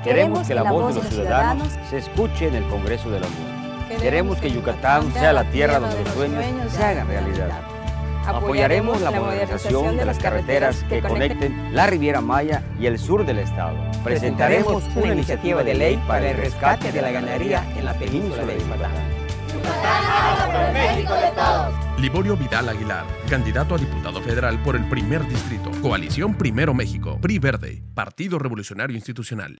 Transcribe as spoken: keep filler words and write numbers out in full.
Queremos que la voz de los ciudadanos se escuche en el Congreso de la Unión. Queremos que Yucatán sea la tierra donde los sueños se hagan realidad. Apoyaremos la modernización de las carreteras que conecten la Riviera Maya y el sur del estado. Presentaremos una iniciativa de ley para el rescate de la ganadería en la península de Yucatán. Yucatán por el México de todos. Liborio Vidal Aguilar, candidato a diputado federal por el primer distrito. Coalición Primero México, P R I Verde, Partido Revolucionario Institucional.